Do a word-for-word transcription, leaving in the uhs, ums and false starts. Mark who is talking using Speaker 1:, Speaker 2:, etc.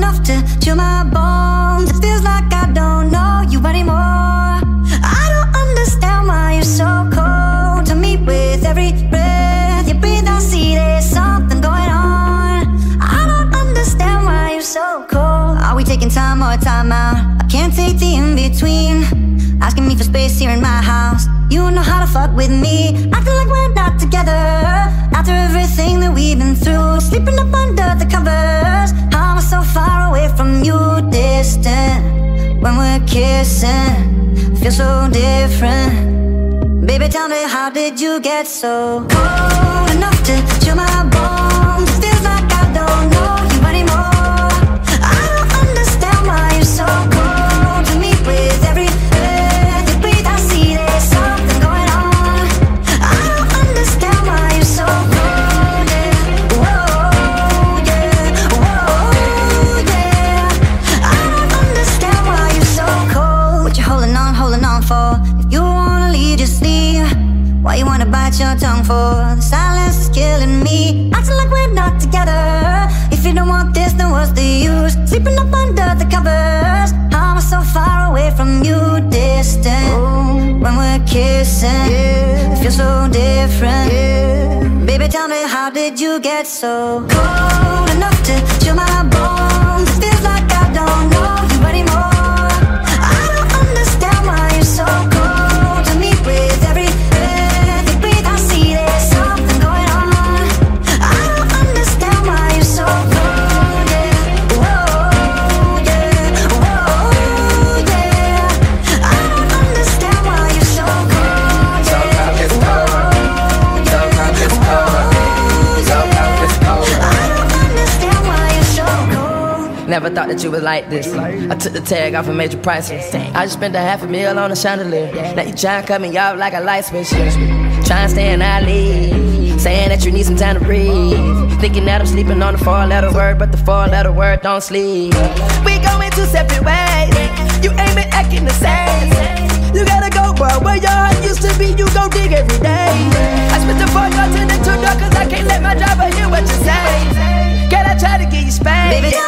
Speaker 1: enough to chill my bones. It feels like I don't know you anymore. I don't understand why you're so cold to me. With every breath you breathe, I see there's something going on. I don't understand why you're so cold. Are we taking time or time out? I can't take the in-between. Asking me for space here in my house. You know how to fuck with me. Acting like we're not together after everything that we've been through. Sleeping up under the covers. How am I so far away from you? Distant when we're kissing. Feel so different. Baby, tell me, how did you get so cold enough to chill my bones? It feels like I don't know you anymore. I don't understand why you're so cold to me. With every breath you breathe, I see there's something going on. I don't understand why you're so cold, yeah. Whoa, yeah, whoa, yeah. I don't understand why you're so cold. What you holding on, holding on for? If you wanna leave, just leave. Why you wanna bite your tongue for? The silence is killing me. Acting like we're not together. If you don't want this, then what's the use? Sleeping up under the covers. How am I so far away from you? Distant Ooh. When we're kissing, yeah. It feels so different, yeah. Baby, tell me, how did you get so cold enough to chill my bones? It feels like I don't know you anymore. I don't understand why you're so cold to me. With every breath you breathe, I see there's something going on. I don't understand why you're so cold, yeah. Whoa, yeah, whoa, yeah. I don't understand why you're so cold, yeah. Whoa, yeah, I don't understand why you're so cold.
Speaker 2: Never thought that you was like this. I took the tag off and made you priceless. I just spent a half a meal on a chandelier. Now you tryna cut me off like a light switch. Tryna stay in our league, saying that you need some time to breathe. Thinking that I'm sleeping on the four-letter word, but the four-letter word don't sleep. We going two separate ways. You ain't been acting the same. You gotta go, bro. Where your heart used to be, you gon' dig every day. I spent the four door to the two door, cause I can't let my driver hear what you say. Girl, I try to give you space.
Speaker 1: Baby,